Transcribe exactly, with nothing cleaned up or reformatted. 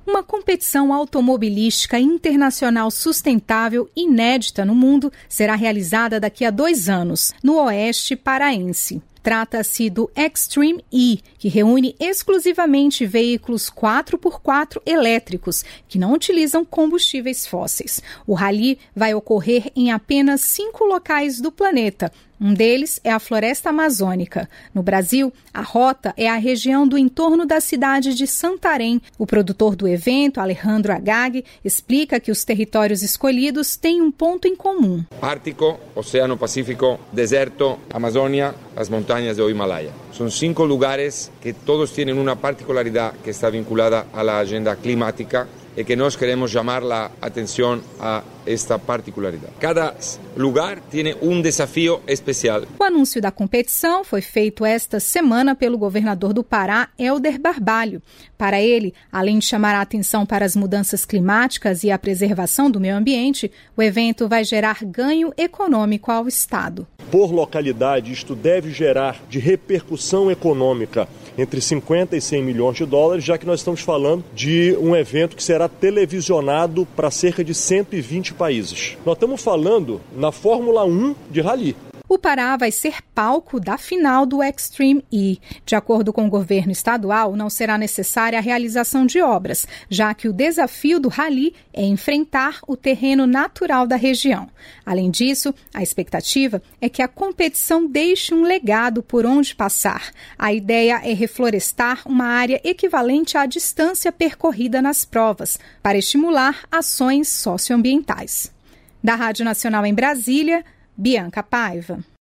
Uma competição automobilística internacional sustentável inédita no mundo será realizada daqui a dois anos, no Oeste Paraense. Trata-se do Extreme E, que reúne exclusivamente veículos quatro por quatro elétricos, que não utilizam combustíveis fósseis. O rally vai ocorrer em apenas cinco locais do planeta. Um deles é a Floresta Amazônica. No Brasil, a rota é a região do entorno da cidade de Santarém. O produtor do evento, Alejandro Agag, explica que os territórios escolhidos têm um ponto em comum. Ártico, Oceano Pacífico, Deserto, Amazônia, as montanhas do Himalaia. São cinco lugares que todos têm uma particularidade que está vinculada à agenda climática e que nós queremos chamar a atenção a esta particularidade. Cada lugar tem um desafio especial. O anúncio da competição foi feito esta semana pelo governador do Pará, Helder Barbalho. Para ele, além de chamar a atenção para as mudanças climáticas e a preservação do meio ambiente, o evento vai gerar ganho econômico ao Estado. Por localidade, isto deve gerar de repercussão econômica entre cinquenta e cem milhões de dólares, já que nós estamos falando de um evento que será televisionado para cerca de cento e vinte países. Nós estamos falando na Fórmula um de rally. O Pará vai ser palco da final do Extreme E. De acordo com o governo estadual, não será necessária a realização de obras, já que o desafio do rally é enfrentar o terreno natural da região. Além disso, a expectativa é que a competição deixe um legado por onde passar. A ideia é reflorestar uma área equivalente à distância percorrida nas provas, para estimular ações socioambientais. Da Rádio Nacional em Brasília, Bianca Paiva.